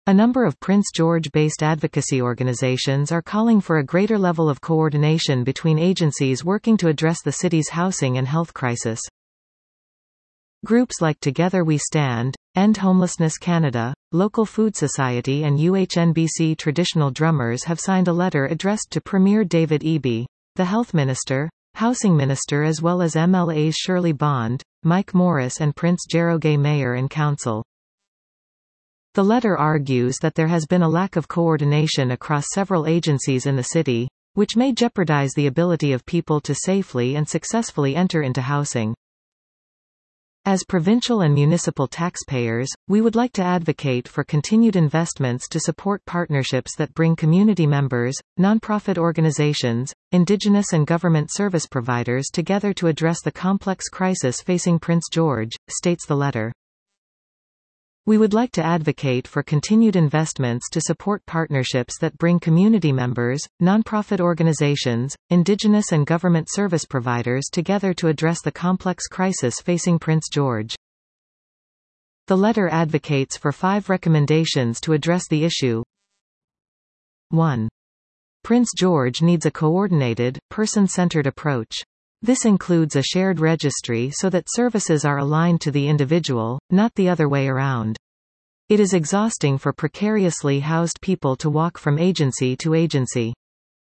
A number of Prince George-based advocacy organizations are calling for a greater level of coordination between agencies working to address the city's housing and health crisis. Groups like Together We Stand, End Homelessness Canada, Local Food Society and UHNBC Traditional Drummers have signed a letter addressed to Premier David Eby, the Health Minister, Housing Minister as well as MLAs Shirley Bond, Mike Morris and Prince Jerogay Mayor and Council. The letter argues that there has been a lack of coordination across several agencies in the city, which may jeopardize the ability of people to safely and successfully enter into housing. As provincial and municipal taxpayers, we would like to advocate for continued investments to support partnerships that bring community members, nonprofit organizations, Indigenous and government service providers together to address the complex crisis facing Prince George, states the letter. We would like to advocate for continued investments to support partnerships that bring community members, nonprofit organizations, Indigenous and government service providers together to address the complex crisis facing Prince George. The letter advocates for 5 recommendations to address the issue. 1. Prince George needs a coordinated, person-centered approach. This includes a shared registry so that services are aligned to the individual, not the other way around. It is exhausting for precariously housed people to walk from agency to agency.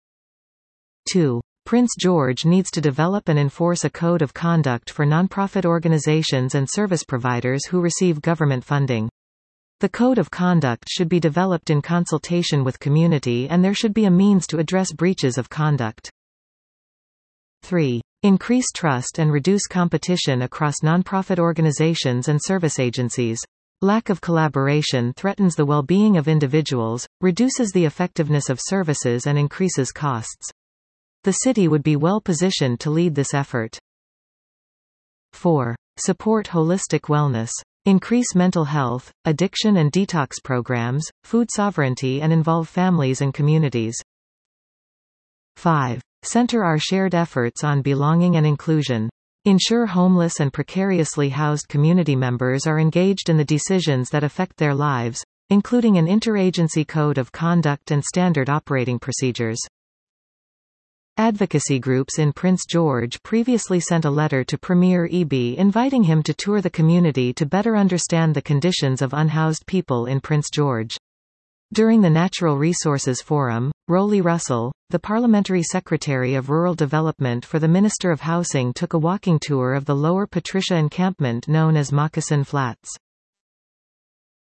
2. Prince George needs to develop and enforce a code of conduct for nonprofit organizations and service providers who receive government funding. The code of conduct should be developed in consultation with community and there should be a means to address breaches of conduct. 3. Increase trust and reduce competition across nonprofit organizations and service agencies. Lack of collaboration threatens the well-being of individuals, reduces the effectiveness of services and increases costs. The city would be well positioned to lead this effort. 4. Support holistic wellness. Increase mental health, addiction and detox programs, food sovereignty and involve families and communities. 5. Center our shared efforts on belonging and inclusion. Ensure homeless and precariously housed community members are engaged in the decisions that affect their lives, including an interagency code of conduct and standard operating procedures. Advocacy groups in Prince George previously sent a letter to Premier Eby inviting him to tour the community to better understand the conditions of unhoused people in Prince George. During the Natural Resources Forum, Rowley Russell, the Parliamentary Secretary of Rural Development for the Minister of Housing, took a walking tour of the Lower Patricia encampment known as Moccasin Flats.